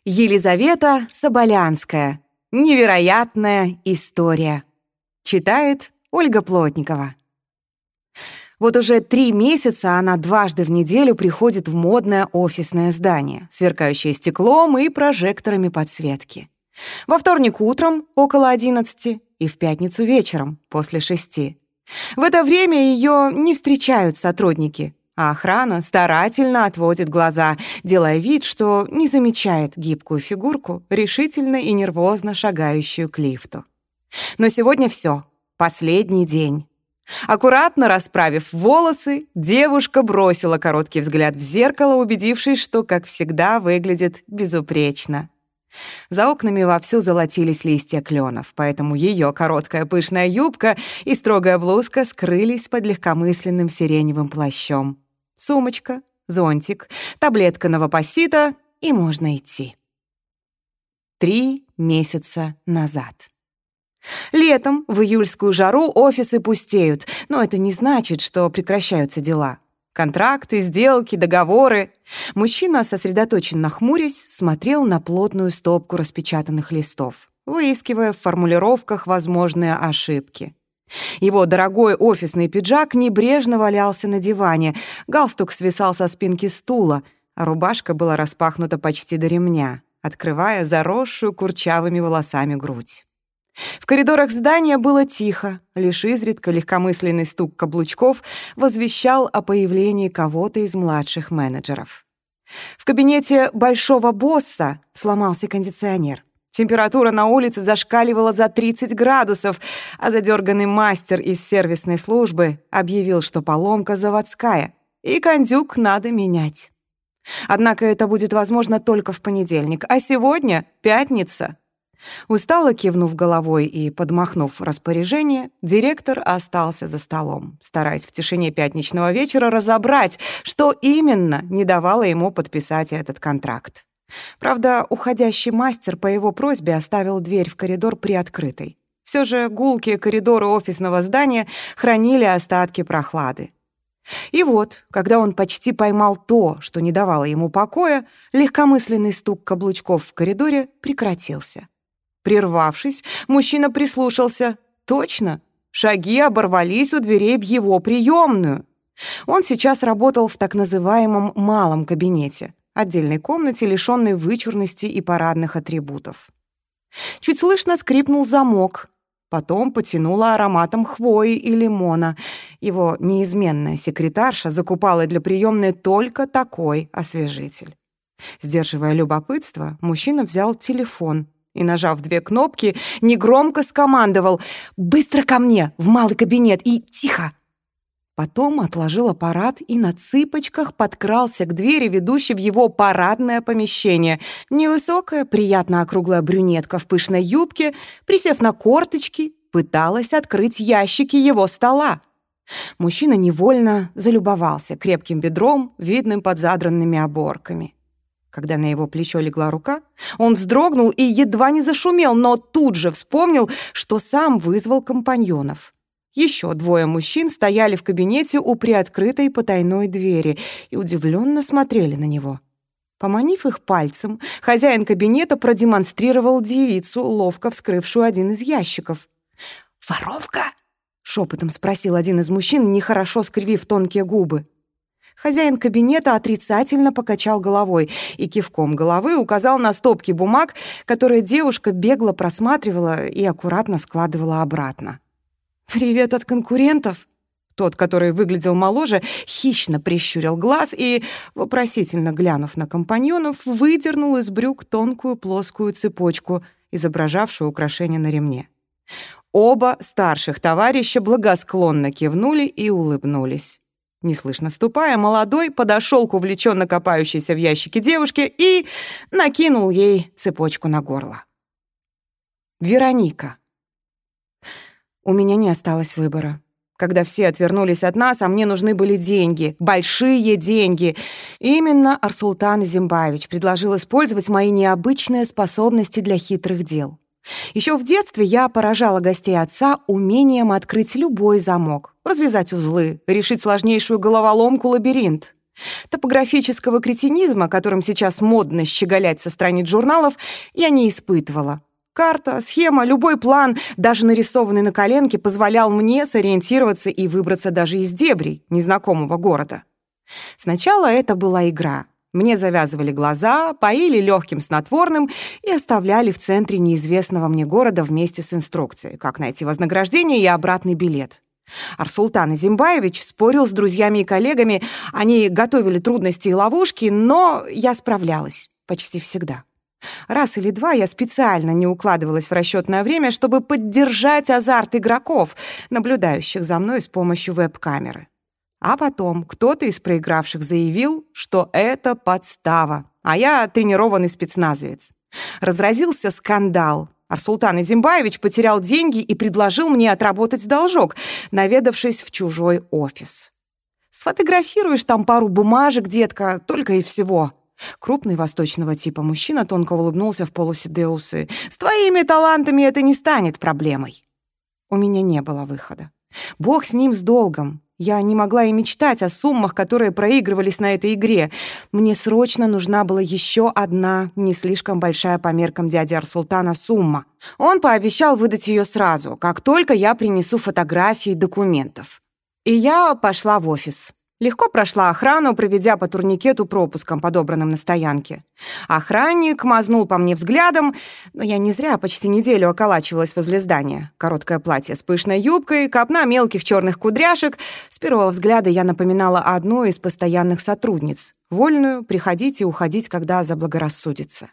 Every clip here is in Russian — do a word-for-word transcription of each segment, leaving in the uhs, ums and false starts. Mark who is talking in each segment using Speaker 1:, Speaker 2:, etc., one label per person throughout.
Speaker 1: Елизавета Соболянская. Невероятная история. Читает Ольга Плотникова. Вот уже три месяца она дважды в неделю приходит в модное офисное здание, сверкающее стеклом и прожекторами подсветки. Во вторник утром около одиннадцати и в пятницу вечером после шести. В это время ее не встречают сотрудники, а охрана старательно отводит глаза, делая вид, что не замечает гибкую фигурку, решительно и нервозно шагающую к лифту. Но сегодня все, последний день. Аккуратно расправив волосы, девушка бросила короткий взгляд в зеркало, убедившись, что, как всегда, выглядит безупречно. За окнами вовсю золотились листья кленов, поэтому ее короткая пышная юбка и строгая блузка скрылись под легкомысленным сиреневым плащом. Сумочка, зонтик, таблетка новопосита, и можно идти. Три месяца назад. Летом, в июльскую жару, офисы пустеют, но это не значит, что прекращаются дела. Контракты, сделки, договоры. Мужчина, сосредоточенно хмурясь, смотрел на плотную стопку распечатанных листов, выискивая в формулировках возможные ошибки. Его дорогой офисный пиджак небрежно валялся на диване, галстук свисал со спинки стула, а рубашка была распахнута почти до ремня, открывая заросшую курчавыми волосами грудь. В коридорах здания было тихо, лишь изредка легкомысленный стук каблучков возвещал о появлении кого-то из младших менеджеров. В кабинете большого босса сломался кондиционер. Температура на улице зашкаливала за тридцать градусов, а задерганный мастер из сервисной службы объявил, что поломка заводская, и кондюк надо менять. Однако это будет возможно только в понедельник, а сегодня пятница. Устало кивнув головой и подмахнув распоряжение, директор остался за столом, стараясь в тишине пятничного вечера разобрать, что именно не давало ему подписать этот контракт. Правда, уходящий мастер по его просьбе оставил дверь в коридор приоткрытой. Все же гулкие коридоры офисного здания хранили остатки прохлады. И вот, когда он почти поймал то, что не давало ему покоя, легкомысленный стук каблучков в коридоре прекратился. Прервавшись, мужчина прислушался. Точно, шаги оборвались у дверей в его приемную. Он сейчас работал в так называемом «малом кабинете», отдельной комнате, лишённой вычурности и парадных атрибутов. Чуть слышно скрипнул замок, потом потянуло ароматом хвои и лимона. Его неизменная секретарша закупала для приемной только такой освежитель. Сдерживая любопытство, мужчина взял телефон и, нажав две кнопки, негромко скомандовал: «Быстро ко мне, в малый кабинет, и тихо!» Потом отложил аппарат и на цыпочках подкрался к двери, ведущей в его парадное помещение. Невысокая, приятно округлая брюнетка в пышной юбке, присев на корточки, пыталась открыть ящики его стола. Мужчина невольно залюбовался крепким бедром, видным под задранными оборками. Когда на его плечо легла рука, он вздрогнул и едва не зашумел, но тут же вспомнил, что сам вызвал компаньонов. Еще двое мужчин стояли в кабинете у приоткрытой потайной двери и удивленно смотрели на него. Поманив их пальцем, хозяин кабинета продемонстрировал девицу, ловко вскрывшую один из ящиков. «Воровка?» — шепотом спросил один из мужчин, нехорошо скривив тонкие губы. Хозяин кабинета отрицательно покачал головой и кивком головы указал на стопки бумаг, которые девушка бегло просматривала и аккуратно складывала обратно. «Привет от конкурентов?» Тот, который выглядел моложе, хищно прищурил глаз и, вопросительно глянув на компаньонов, выдернул из брюк тонкую плоскую цепочку, изображавшую украшение на ремне. Оба старших товарища благосклонно кивнули и улыбнулись. Неслышно ступая, молодой подошел к увлеченно копающейся в ящике девушке и накинул ей цепочку на горло. Вероника. У меня не осталось выбора. Когда все отвернулись от нас, а мне нужны были деньги, большие деньги. Именно Арсултан Изимбаевич предложил использовать мои необычные способности для хитрых дел. Еще в детстве я поражала гостей отца умением открыть любой замок, развязать узлы, решить сложнейшую головоломку-лабиринт. Топографического кретинизма, которым сейчас модно щеголять со страниц журналов, я не испытывала. Карта, схема, любой план, даже нарисованный на коленке, позволял мне сориентироваться и выбраться даже из дебрей незнакомого города. Сначала это была игра. Мне завязывали глаза, поили легким снотворным и оставляли в центре неизвестного мне города вместе с инструкцией, как найти вознаграждение и обратный билет. Арсултан Азимбаевич спорил с друзьями и коллегами, они готовили трудности и ловушки, но я справлялась почти всегда. Раз или два я специально не укладывалась в расчетное время, чтобы поддержать азарт игроков, наблюдающих за мной с помощью веб-камеры. А потом кто-то из проигравших заявил, что это подстава, а я тренированный спецназовец. Разразился скандал. Арсултан Азимбаевич потерял деньги и предложил мне отработать должок, наведавшись в чужой офис. «Сфотографируешь там пару бумажек, детка, только и всего». Крупный восточного типа мужчина тонко улыбнулся в полуседые усы. «С твоими талантами это не станет проблемой». У меня не было выхода. Бог с ним, с долгом. Я не могла и мечтать о суммах, которые проигрывались на этой игре. Мне срочно нужна была еще одна, не слишком большая по меркам дяди Арсултана, сумма. Он пообещал выдать ее сразу, как только я принесу фотографии документов. И я пошла в офис. Легко прошла охрану, проведя по турникету пропуском, подобранным на стоянке. Охранник мазнул по мне взглядом, но я не зря почти неделю околачивалась возле здания. Короткое платье с пышной юбкой, копна мелких черных кудряшек. С первого взгляда я напоминала одну из постоянных сотрудниц. Вольную, приходить и уходить, когда заблагорассудится.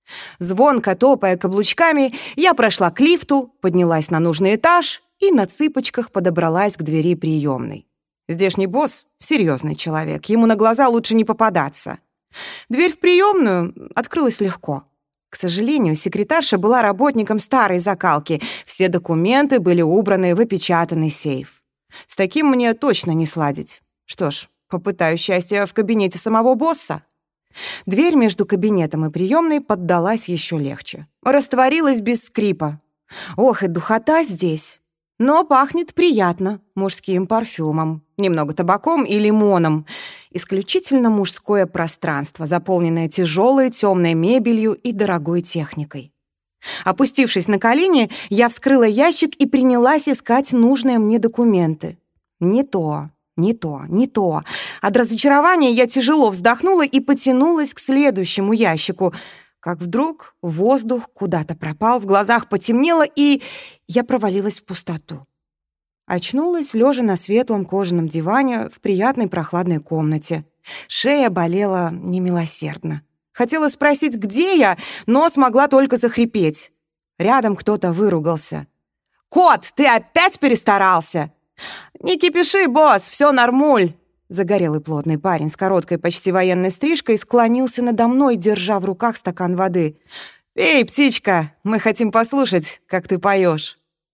Speaker 1: Звонко топая каблучками, я прошла к лифту, поднялась на нужный этаж и на цыпочках подобралась к двери приемной. Здешний босс — серьезный человек, ему на глаза лучше не попадаться. Дверь в приемную открылась легко. К сожалению, секретарша была работником старой закалки, все документы были убраны в опечатанный сейф. С таким мне точно не сладить. Что ж, попытаюсь счастья в кабинете самого босса. Дверь между кабинетом и приемной поддалась еще легче. Растворилась без скрипа. Ох, и духота здесь. Но пахнет приятно мужским парфюмом, немного табаком и лимоном. Исключительно мужское пространство, заполненное тяжелой темной мебелью и дорогой техникой. Опустившись на колени, я вскрыла ящик и принялась искать нужные мне документы. Не то, не то, не то. От разочарования я тяжело вздохнула и потянулась к следующему ящику. Как вдруг воздух куда-то пропал, в глазах потемнело, и я провалилась в пустоту. Очнулась, лежа на светлом кожаном диване в приятной прохладной комнате. Шея болела немилосердно. Хотела спросить, где я, но смогла только захрипеть. Рядом кто-то выругался. «Кот, ты опять перестарался!» «Не кипиши, босс, все нормуль!» Загорелый плотный парень с короткой, почти военной стрижкой склонился надо мной, держа в руках стакан воды. «Пей, птичка, мы хотим послушать, как ты поешь».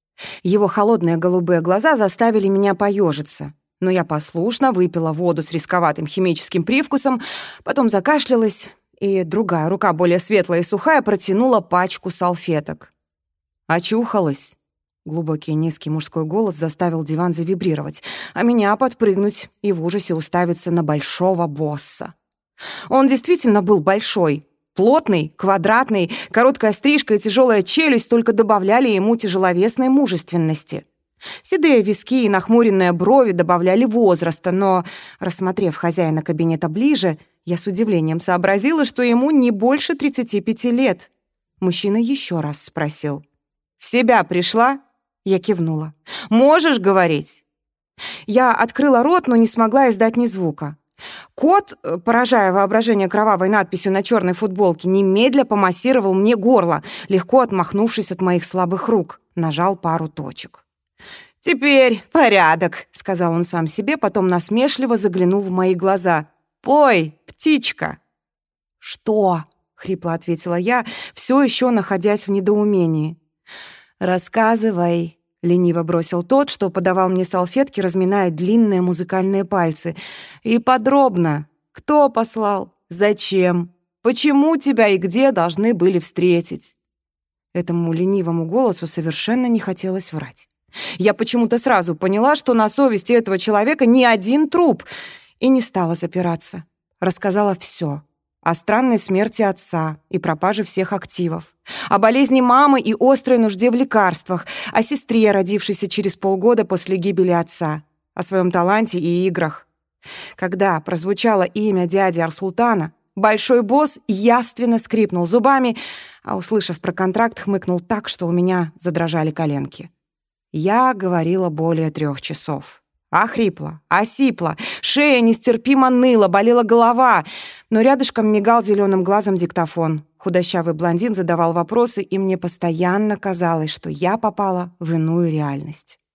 Speaker 1: Его холодные голубые глаза заставили меня поежиться, но я послушно выпила воду с рисковатым химическим привкусом, потом закашлялась, и другая рука, более светлая и сухая, протянула пачку салфеток. Очухалась. Глубокий низкий мужской голос заставил диван завибрировать, а меня подпрыгнуть и в ужасе уставиться на большого босса. Он действительно был большой, плотный, квадратный, короткая стрижка и тяжелая челюсть только добавляли ему тяжеловесной мужественности. Седые виски и нахмуренные брови добавляли возраста, но, рассмотрев хозяина кабинета ближе, я с удивлением сообразила, что ему не больше тридцати пяти лет. Мужчина еще раз спросил. «В себя пришла?» Я кивнула. «Можешь говорить?» Я открыла рот, но не смогла издать ни звука. Кот, поражая воображение кровавой надписью на черной футболке, немедля помассировал мне горло, легко отмахнувшись от моих слабых рук. Нажал пару точек. «Теперь порядок», — сказал он сам себе, потом насмешливо заглянул в мои глаза. «Пой, птичка». «Что?» — хрипло ответила я, все еще находясь в недоумении. «Рассказывай», — лениво бросил тот, что подавал мне салфетки, разминая длинные музыкальные пальцы. «И подробно. Кто послал? Зачем? Почему тебя и где должны были встретить?» Этому ленивому голосу совершенно не хотелось врать. Я почему-то сразу поняла, что на совести этого человека не один труп, И не стала запираться. Рассказала все. О странной смерти отца и пропаже всех активов. О болезни мамы и острой нужде в лекарствах. О сестре, родившейся через полгода после гибели отца. О своем таланте и играх. Когда прозвучало имя дяди Арсултана, большой босс явственно скрипнул зубами, а, услышав про контракт, хмыкнул так, что у меня задрожали коленки. Я говорила более трех часов. Охрипла, осипла, шея нестерпимо ныла, болела голова, но рядышком мигал зеленым глазом диктофон. Худощавый блондин задавал вопросы, и мне постоянно казалось, что я попала в иную реальность.